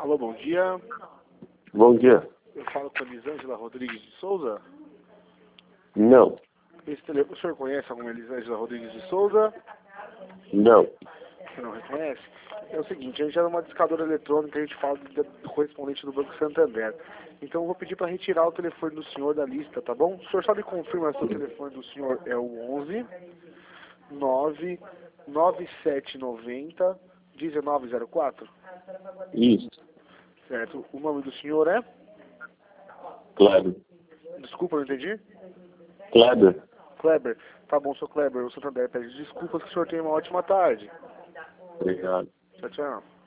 Alô, bom dia. Bom dia. Eu falo com a Elisângela Rodrigues de Souza. Não. O senhor conhece alguma Elisângela Rodrigues de Souza? Não. Você não reconhece? É o seguinte, a gente é uma discadora eletrônica, a gente fala do correspondente do Banco Santander. Então eu vou pedir para retirar o telefone do senhor da lista, tá bom? O senhor só me confirma se o telefone do senhor é o 11 9 9790 1904? Isso. Certo. O nome do senhor é? Claro. Desculpa, não entendi. Kleber. Kleber. Tá bom, seu Kleber. O Santander pede desculpas, que o senhor tenha uma ótima tarde. Obrigado. Tchau, tchau.